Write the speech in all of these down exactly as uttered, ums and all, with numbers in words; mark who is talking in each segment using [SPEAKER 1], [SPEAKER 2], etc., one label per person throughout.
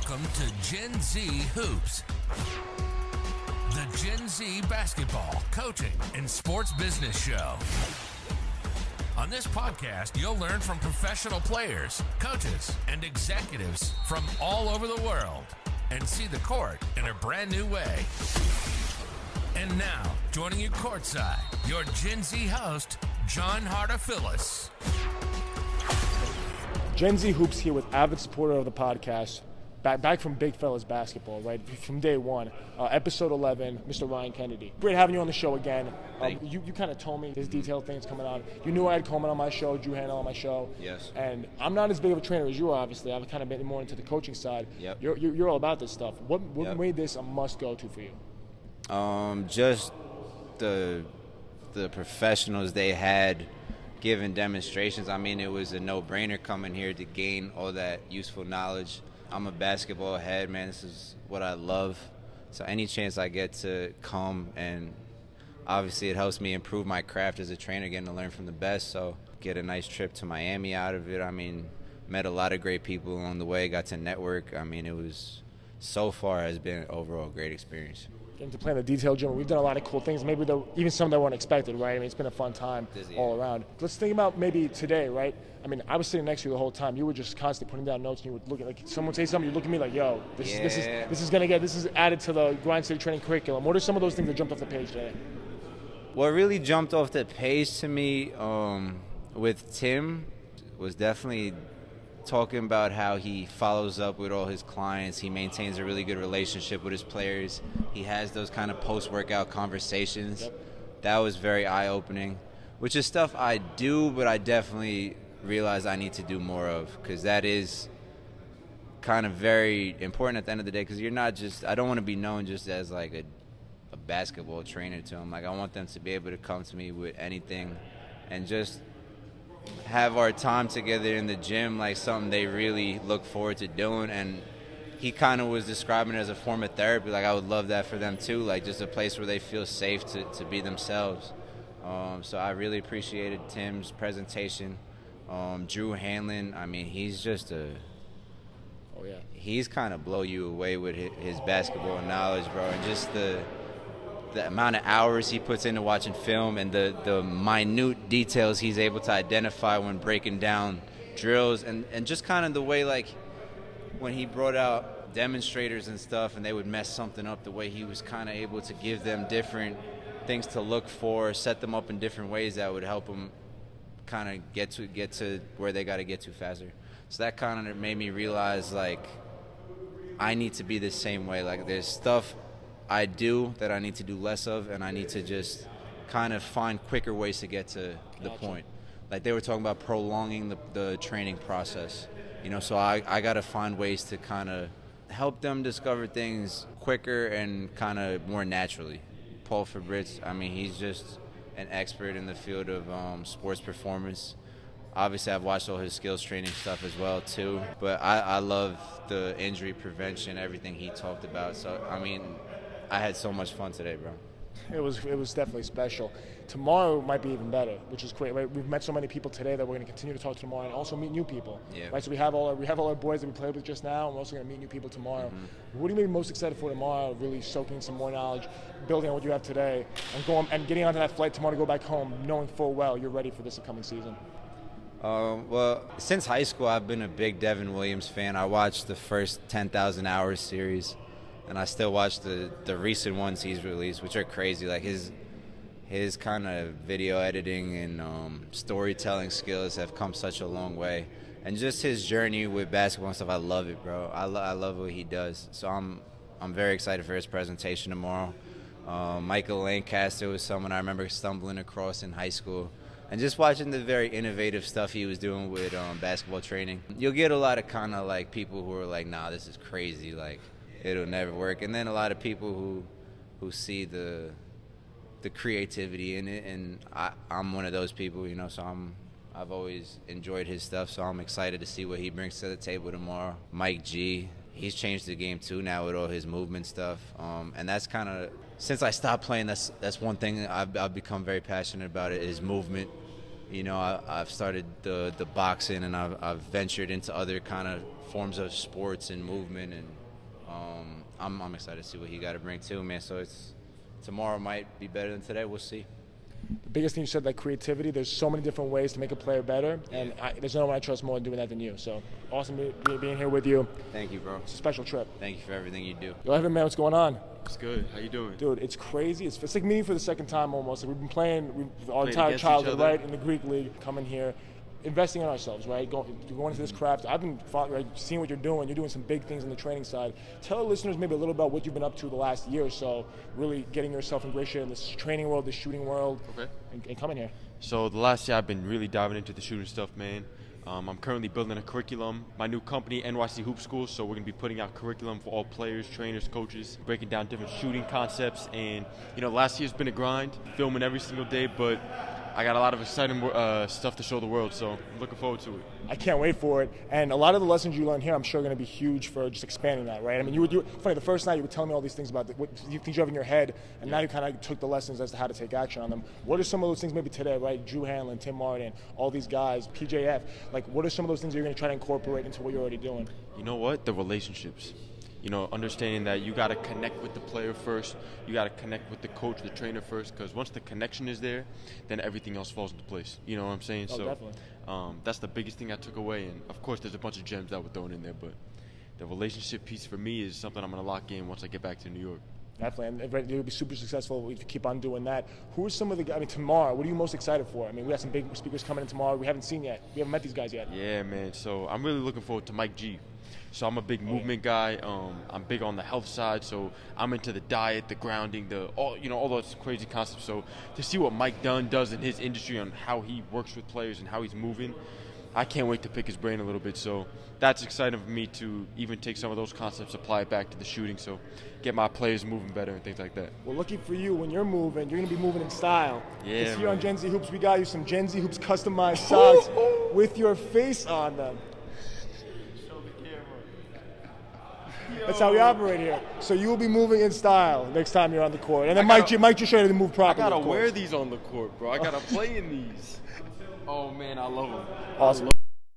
[SPEAKER 1] Welcome to Gen Z Hoops, the Gen Z basketball, coaching, and sports business show. On this podcast, you'll learn from professional players, coaches, and executives from all over the world and see the court in a brand new way. And now, joining you courtside, your Gen Z host, John Hartophilus.
[SPEAKER 2] Gen Z Hoops here with avid supporter of the podcast, back back from Big Fellas Basketball, right, from day one, uh, episode eleven, Mister Ryan Kennedy. Great having you on the show again. Um, you you kind of told me his detailed things coming on. You knew I had Coleman on my show, Drew Hanna on my show.
[SPEAKER 3] Yes.
[SPEAKER 2] And I'm not as big of a trainer as you are, obviously. I've kind of been more into the coaching side.
[SPEAKER 3] Yep.
[SPEAKER 2] You're, you're, you're all about this stuff. What, what
[SPEAKER 3] Yep.
[SPEAKER 2] made this a must-go-to for you?
[SPEAKER 3] Um, just the the professionals they had giving demonstrations. I mean, it was a no-brainer coming here to gain all that useful knowledge. I'm a basketball head, man. This is what I love. So any chance I get to come, and obviously it helps me improve my craft as a trainer, getting to learn from the best. So get a nice trip to Miami out of it. I mean, met a lot of great people along the way, got to network. I mean, it was, so far has been an overall great experience.
[SPEAKER 2] Getting to play in the detail gym. We've done a lot of cool things, maybe the, even some that weren't expected, right? I mean, it's been a fun time
[SPEAKER 3] Dizzy,
[SPEAKER 2] all
[SPEAKER 3] yeah.
[SPEAKER 2] around. Let's think about maybe today, right? I mean, I was sitting next to you the whole time. You were just constantly putting down notes, and you would look at, like, someone would say something, you look at me like, yo, this,
[SPEAKER 3] Yeah.
[SPEAKER 2] is, this is this is gonna get, this is added to the Grind City training curriculum. What are some of those things that jumped off the page today?
[SPEAKER 3] What really jumped off the page to me um, with Tim was definitely talking about how he follows up with all his clients. He maintains a really good relationship with his players. He has those kind of post-workout conversations.
[SPEAKER 2] Yep.
[SPEAKER 3] That was very eye-opening, which is stuff I do, but I definitely realize I need to do more of, because that is kind of very important at the end of the day, because you're not just – I don't want to be known just as like a, a basketball trainer to them. Like, I want them to be able to come to me with anything and just – have our time together in the gym like something they really look forward to doing. And he kind of was describing it as a form of therapy. Like, I would love that for them too, like just a place where they feel safe to, to be themselves. Um, so I really appreciated Tim's presentation. Um, Drew Hanlon, I mean, he's just a
[SPEAKER 2] Oh, yeah.
[SPEAKER 3] he's kind of blow you away with his, his basketball knowledge, bro, and just the the amount of hours he puts into watching film and the, the minute details he's able to identify when breaking down drills, and, and just kind of the way, like, when he brought out demonstrators and stuff and they would mess something up, the way he was kind of able to give them different things to look for, set them up in different ways that would help them kind of get to get to where they got to get to faster. So that kind of made me realize, like, I need to be the same way. Like, there's stuff I do that I need to do less of, and I need to just kind of find quicker ways to get to the
[SPEAKER 2] Gotcha.
[SPEAKER 3] point. Like, they were talking about prolonging the, the training process, you know, so I, I got to find ways to kind of help them discover things quicker and kind of more naturally. Paul Fabritz, I mean, he's just an expert in the field of um, sports performance. Obviously, I've watched all his skills training stuff as well, too. But I, I love the injury prevention, everything he talked about. So, I mean, I had so much fun today, bro.
[SPEAKER 2] It was it was definitely special. Tomorrow might be even better, which is great. Right? We've met so many people today that we're going to continue to talk to tomorrow, and also meet new people.
[SPEAKER 3] Yeah.
[SPEAKER 2] Right. So we have all our, we have all our boys that we played with just now, and we're also going to meet new people tomorrow.
[SPEAKER 3] Mm-hmm.
[SPEAKER 2] What are you maybe most excited for tomorrow? Really soaking some more knowledge, building on what you have today, and going and getting onto that flight tomorrow to go back home, knowing full well you're ready for this upcoming season.
[SPEAKER 3] Um, well, since high school, I've been a big Devin Williams fan. I watched the first ten thousand Hours series, and I still watch the, the recent ones he's released, which are crazy. Like, his his kind of video editing and um, storytelling skills have come such a long way. And just his journey with basketball and stuff, I love it, bro. I, lo- I love what he does. So I'm I'm very excited for his presentation tomorrow. Um, Michael Lancaster was someone I remember stumbling across in high school. And just watching the very innovative stuff he was doing with um, basketball training. You'll get a lot of kind of like people who are like, nah, this is crazy. Like, it'll never work. And then a lot of people who who see the the creativity in it. And I, I'm one of those people, you know, so I'm, I've always enjoyed his stuff. So I'm excited to see what he brings to the table tomorrow. Mike G, he's changed the game too now with all his movement stuff. Um, and that's kind of, since I stopped playing, that's that's one thing I've, I've become very passionate about, it is movement. You know, I, I've started the the boxing, and I've, I've ventured into other kind of forms of sports and movement, and um, I'm I'm excited to see what he got to bring too, man. So it's tomorrow might be better than today. We'll see.
[SPEAKER 2] The biggest thing you said, like creativity. There's so many different ways to make a player better, and I, there's no one I trust more in doing that than you. So awesome be, being here with you.
[SPEAKER 3] Thank you, bro.
[SPEAKER 2] It's a special trip.
[SPEAKER 3] Thank you for everything you do.
[SPEAKER 2] Yo, Evan, man, what's going on?
[SPEAKER 4] It's good. How you doing?
[SPEAKER 2] Dude, it's crazy. It's, it's like meeting for the second time almost. Like we've been playing we've, our
[SPEAKER 4] Playing
[SPEAKER 2] entire
[SPEAKER 4] against
[SPEAKER 2] childhood,
[SPEAKER 4] each other.
[SPEAKER 2] right, in the Greek league, coming here, investing in ourselves, right, going, going into this craft. I've been fought, right, seeing what you're doing. You're doing some big things on the training side. Tell our listeners maybe a little about what you've been up to the last year or so, really getting yourself ingratiated in this training world, this shooting world,
[SPEAKER 4] Okay.
[SPEAKER 2] and, and coming here.
[SPEAKER 4] So the last year I've been really diving into the shooting stuff, man. Um, I'm currently building a curriculum. My new company, N Y C Hoop School, so we're going to be putting out curriculum for all players, trainers, coaches, breaking down different shooting concepts. And, you know, last year's been a grind, filming every single day, but I got a lot of exciting uh, stuff to show the world, so I'm looking forward to it.
[SPEAKER 2] I can't wait for it. And a lot of the lessons you learn here, I'm sure, are going to be huge for just expanding that, right? I mean, you would. You, funny, the first night you were telling me all these things about the, what you, things you have in your head, and now you kind of took the lessons as to how to take action on them. What are some of those things maybe today, right? Drew Hanlon, Tim Martin, all these guys, P J F. Like, what are some of those things you're going to try to incorporate into what you're already doing?
[SPEAKER 4] You know what? The relationships. You know, understanding that you got to connect with the player first. You got to connect with the coach, the trainer first, because once the connection is there, then everything else falls into place. You know what I'm saying?
[SPEAKER 2] Oh,
[SPEAKER 4] so
[SPEAKER 2] definitely.
[SPEAKER 4] Um, that's the biggest thing I took away. And, of course, there's a bunch of gems that were thrown in there, but the relationship piece for me is something I'm going to lock in once I get back to New York.
[SPEAKER 2] Definitely, and you'll be super successful if you keep on doing that. Who are some of the guys, I mean, tomorrow, what are you most excited for? I mean, we got some big speakers coming in tomorrow we haven't seen yet. We haven't met these guys yet.
[SPEAKER 4] Yeah, man. So I'm really looking forward to Mike G. So I'm a big movement guy. Um, I'm big on the health side. So I'm into the diet, the grounding, the all you know, all those crazy concepts. So to see what Mike Dunn does in his industry on how he works with players and how he's moving, I can't wait to pick his brain a little bit. So that's exciting for me to even take some of those concepts, apply it back to the shooting. So get my players moving better and things like that.
[SPEAKER 2] Well, lucky for you, when you're moving, you're going to be moving in style.
[SPEAKER 4] Yeah,
[SPEAKER 2] This year
[SPEAKER 4] man.
[SPEAKER 2] on Gen Z Hoops, we got you some Gen Z Hoops customized socks with your face on them. That's how we operate here. So you will be moving in style next time you're on the court. And then
[SPEAKER 4] I
[SPEAKER 2] Mike,
[SPEAKER 4] gotta-
[SPEAKER 2] G, Mike just showed you to move
[SPEAKER 4] I
[SPEAKER 2] properly.
[SPEAKER 4] gotta
[SPEAKER 2] of course.
[SPEAKER 4] wear these on the court, bro. I gotta play in these. Oh man, I love them.
[SPEAKER 2] Awesome.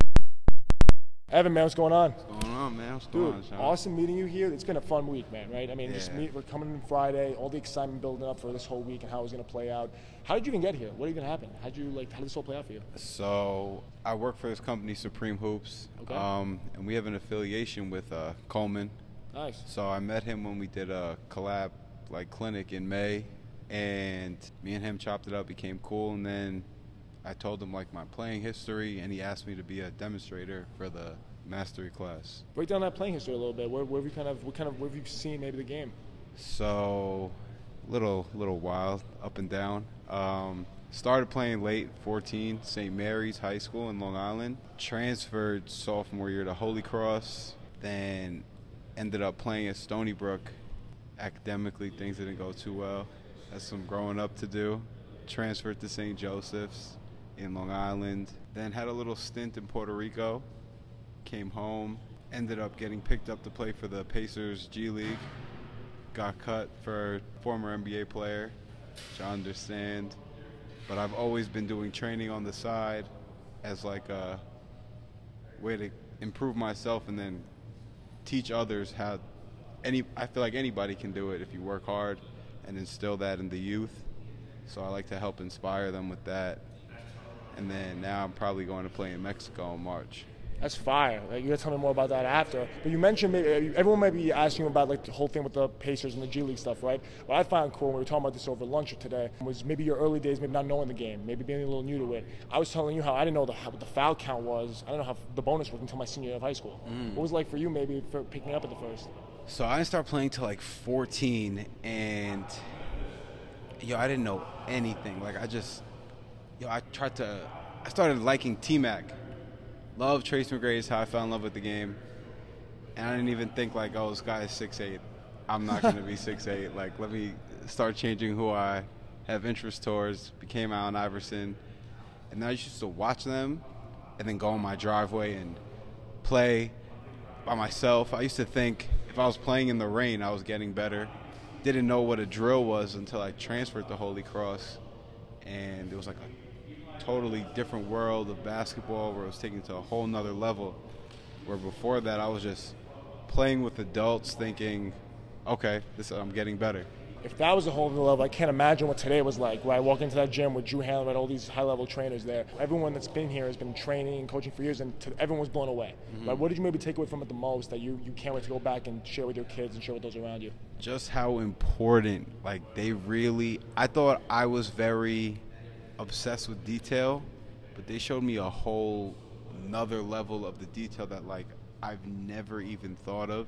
[SPEAKER 2] Evan, man, what's going on?
[SPEAKER 5] What's going on, man? What's going
[SPEAKER 2] Dude,
[SPEAKER 5] on, Sean?
[SPEAKER 2] awesome meeting you here. It's been a fun week, man, right? I mean, just
[SPEAKER 5] Yeah.
[SPEAKER 2] meet, we're coming in Friday, all the excitement building up for this whole week and how it was going to play out. How did you even get here? What even happened? How did you like? How did this all play out for you?
[SPEAKER 5] So I work for this company, Supreme Hoops,
[SPEAKER 2] Okay.
[SPEAKER 5] um, and we have an affiliation with uh, Coleman.
[SPEAKER 2] Nice.
[SPEAKER 5] So I met him when we did a collab like clinic in May, and me and him chopped it up, became cool, and then I told him like my playing history, and he asked me to be a demonstrator for the mastery class.
[SPEAKER 2] Break down that playing history a little bit. Where, where have you kind of, what kind of, where have you seen maybe the game?
[SPEAKER 5] So, little little wild, up and down. Um, started playing late, fourteen, Saint Mary's High School in Long Island. Transferred sophomore year to Holy Cross. Then ended up playing at Stony Brook. Academically, things didn't go too well. Had some growing up to do. Transferred to Saint Joseph's in Long Island. Then had a little stint in Puerto Rico. Came home. Ended up getting picked up to play for the Pacers G League. Got cut for former N B A player, which I understand. But I've always been doing training on the side as like a way to improve myself and then teach others how any I feel like anybody can do it if you work hard and instill that in the youth. So I like to help inspire them with that. And then now I'm probably going to play in Mexico in March.
[SPEAKER 2] That's fire. Like, you gotta tell me more about that after. But you mentioned maybe, everyone might be asking you about like the whole thing with the Pacers and the G League stuff, right? What I found cool when we were talking about this over lunch today was maybe your early days, maybe not knowing the game, maybe being a little new to it. I was telling you how I didn't know the, how, what the foul count was. I didn't know how the bonus was until my senior year of high school.
[SPEAKER 5] Mm.
[SPEAKER 2] What was it like for you maybe for picking up at the first?
[SPEAKER 5] So I didn't start playing till like fourteen, and yo, I didn't know anything. Like I just, yo, I tried to, I started liking T-Mac. Love Trace McGrady is how I fell in love with the game. And I didn't even think like, oh, this guy is six eight. I'm not going to be six eight. Like, let me start changing who I have interest towards. Became Allen Iverson. And then I used to watch them and then go on my driveway and play by myself. I used to think if I was playing in the rain, I was getting better. Didn't know what a drill was until I transferred to Holy Cross. And it was like a totally different world of basketball where it was taken to a whole nother level. Where before that, I was just playing with adults thinking, okay, this I'm getting better.
[SPEAKER 2] If that was a whole other level, I can't imagine what today was like. Where I walk into that gym with Drew Hanlon and all these high-level trainers there. Everyone that's been here has been training and coaching for years, and to, everyone was blown away. Mm-hmm. Right? What did you maybe take away from it the most that you, you can't wait to go back and share with your kids and share with those around you?
[SPEAKER 5] Just how important, like they really, I thought I was very obsessed with detail, but they showed me a whole another level of the detail that like I've never even thought of.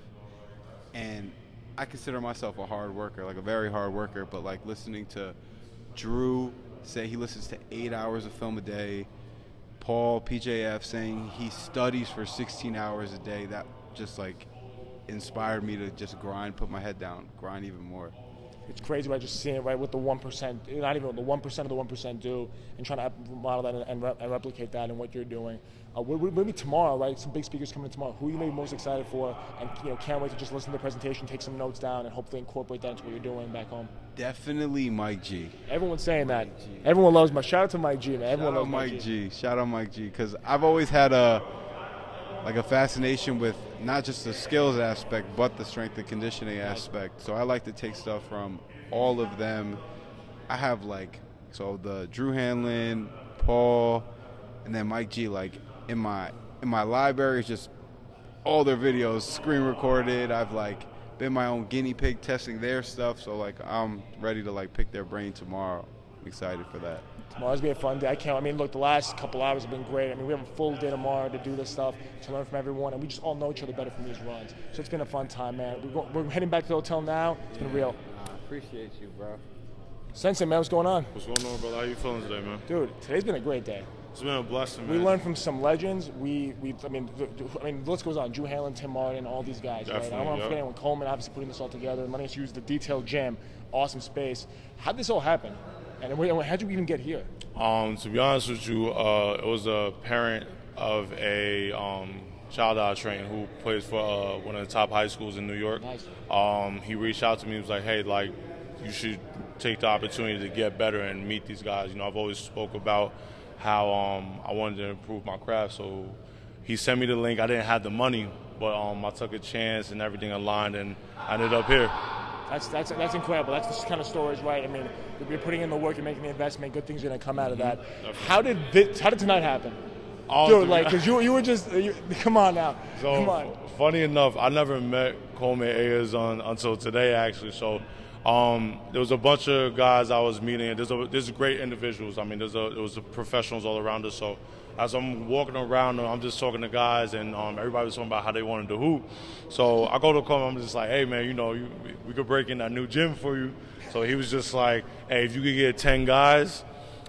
[SPEAKER 5] And I consider myself a hard worker, like a very hard worker, but like listening to Drew say he listens to eight hours of film a day, Paul, P J F saying he studies for sixteen hours a day, that just like inspired me to just grind, put my head down, grind even more.
[SPEAKER 2] It's crazy, right? Just seeing it, right, with the one percent, not even what the one percent of the one percent do, and trying to model that and, and, re- and replicate that in what you're doing. Uh, maybe tomorrow, right? Some big speakers coming in tomorrow. Who are you maybe most excited for? And you know, can't wait to just listen to the presentation, take some notes down, and hopefully incorporate that into what you're doing back home.
[SPEAKER 5] Definitely Mike G.
[SPEAKER 2] Everyone's saying that. Everyone loves Mike. Shout out to Mike G, man. Everyone
[SPEAKER 5] Shout
[SPEAKER 2] loves
[SPEAKER 5] out Mike
[SPEAKER 2] Mike
[SPEAKER 5] G. G. Shout out Mike G. Because I've always had a like a fascination with not just the skills aspect, but the strength and conditioning aspect. So I like to take stuff from all of them. I have like so the Drew Hanlon, Paul, and then Mike G. Like in my in my library is just all their videos screen recorded. I've like been my own guinea pig testing their stuff. So like I'm ready to like pick their brain tomorrow. I'm excited for that.
[SPEAKER 2] Tomorrow's gonna be a fun day. I can't. I mean, look, the last couple hours have been great. I mean, we have a full day tomorrow to do this stuff, to learn from everyone, and we just all know each other better from these runs. So it's been a fun time, man. We're, go, we're heading back to the hotel now. It's been real.
[SPEAKER 5] I appreciate you, bro.
[SPEAKER 2] Sensei, man, what's going on?
[SPEAKER 6] What's going on, brother? How you feeling today, man?
[SPEAKER 2] Dude, today's been a great day.
[SPEAKER 6] It's been a blessing,
[SPEAKER 2] We
[SPEAKER 6] man.
[SPEAKER 2] learned from some legends. We, we, I mean, the, I mean, the list goes on. Drew Hanlon, Tim Martin, all these guys. Right? I don't want to
[SPEAKER 6] yep.
[SPEAKER 2] forget anyone. Coleman, obviously putting this all together, and letting us use the detailed gym, awesome space. How'd this all happen? And how'd you even get here?
[SPEAKER 6] Um, to be honest with you, uh, it was a parent of a um, child I trained who plays for uh, one of the top high schools in New York.
[SPEAKER 2] Nice.
[SPEAKER 6] Um, he reached out to me. He was like, "Hey, like, you should take the opportunity to get better and meet these guys." You know, I've always spoke about how um, I wanted to improve my craft. So he sent me the link. I didn't have the money, but um, I took a chance and everything aligned, and I ended up here.
[SPEAKER 2] That's that's that's incredible. That's the kind of stories, right? I mean, you're putting in the work, you're making the investment. Good things are going to come out of that.
[SPEAKER 6] Definitely.
[SPEAKER 2] How did this, how did tonight happen,
[SPEAKER 6] Um,
[SPEAKER 2] dude? Like, cause you you were just you, come on now,
[SPEAKER 6] So,
[SPEAKER 2] come on.
[SPEAKER 6] funny enough, I never met Coleman Ayers on until today, actually. So, um, there was a bunch of guys I was meeting. There's a, there's great individuals. I mean, there's a, there was professionals all around us. So, as I'm walking around, I'm just talking to guys, and um, everybody was talking about how they wanted to hoop. So I go to Coleman. I'm just like, "Hey, man, you know, you, we could break in that new gym for you." So he was just like, "Hey, if you could get ten guys,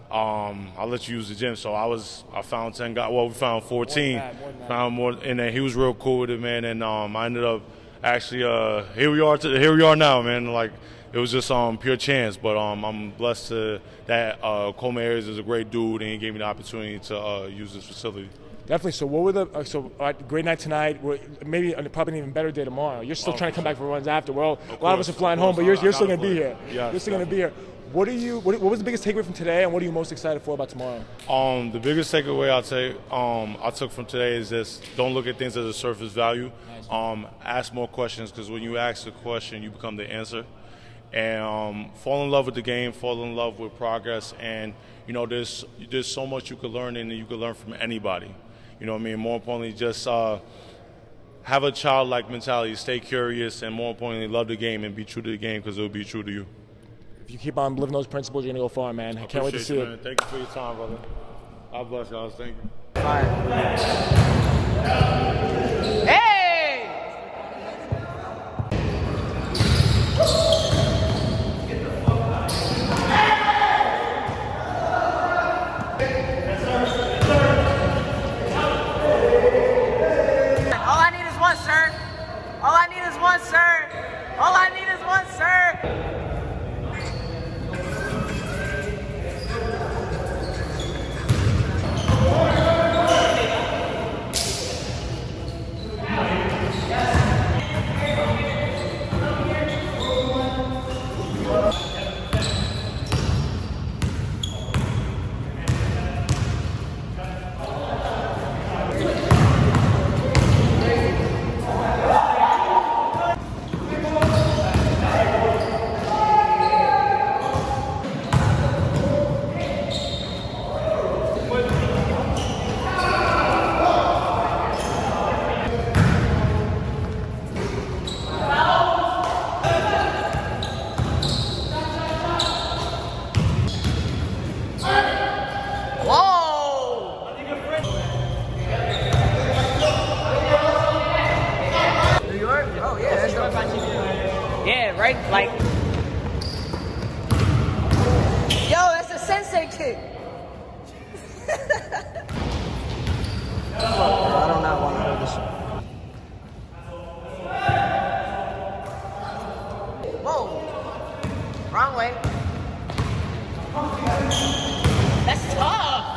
[SPEAKER 6] um, I'll let you use the gym." So I was, I found ten guys. Well, we found fourteen.
[SPEAKER 2] More than that, more than that.
[SPEAKER 6] Found more, and then he was real cool with it, man. And um, I ended up actually, uh, here we are. To, here we are now, man. Like it was just um pure chance, but um, I'm blessed to that uh, Coleman Ayers is a great dude, and he gave me the opportunity to uh, use this facility.
[SPEAKER 2] Definitely. So what were the uh, so all right, great night tonight? We're, maybe uh, probably an even better day tomorrow. You're still
[SPEAKER 6] Oh,
[SPEAKER 2] trying to come back for runs after. We're all, a lot of
[SPEAKER 6] course,
[SPEAKER 2] us are flying
[SPEAKER 6] of
[SPEAKER 2] home,
[SPEAKER 6] course.
[SPEAKER 2] but you're,
[SPEAKER 6] I-
[SPEAKER 2] you're
[SPEAKER 6] I
[SPEAKER 2] still
[SPEAKER 6] gotta
[SPEAKER 2] going to be
[SPEAKER 6] play.
[SPEAKER 2] here.
[SPEAKER 6] Yes,
[SPEAKER 2] you're still going to be here. What are you? What, what was the biggest takeaway from today, and what are you most excited for about tomorrow?
[SPEAKER 6] Um, the biggest takeaway I'll take, um, I took from today is this: don't look at things as a surface value. Um, ask more questions, because when you ask a question, you become the answer. And um, fall in love with the game, fall in love with progress, and you know, there's there's so much you could learn, and you could learn from anybody. You know what I mean? More importantly, just uh, have a childlike mentality, stay curious, and more importantly, love the game and be true to the game, because it will be true to you.
[SPEAKER 2] If you keep on living those principles, you're going to go far, man. I can't wait to see
[SPEAKER 6] you,
[SPEAKER 2] it.
[SPEAKER 6] man. Thank you for your time, brother. God bless y'all. Thank you.
[SPEAKER 7] All I need is one, sir. All I need is one, sir. All I need is one, sir. right? Like, yo, that's a sensei kick. Fuck, bro, I do not want to hold this. Whoa, wrong way. That's tough.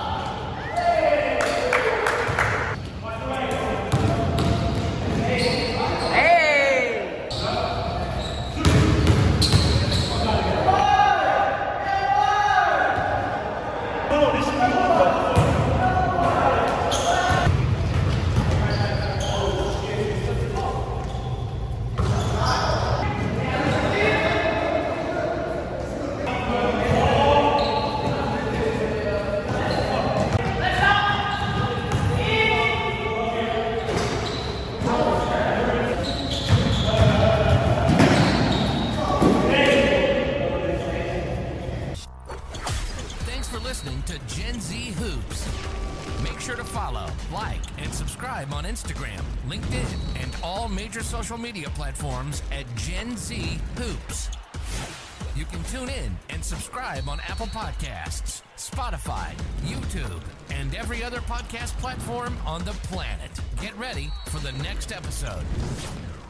[SPEAKER 1] Listening to Gen Z Hoops. Make sure to follow, like, and subscribe on Instagram, LinkedIn, and all major social media platforms at Gen Z Hoops. You can tune in and subscribe on Apple Podcasts, Spotify, YouTube, and every other podcast platform on the planet. Get ready for the next episode.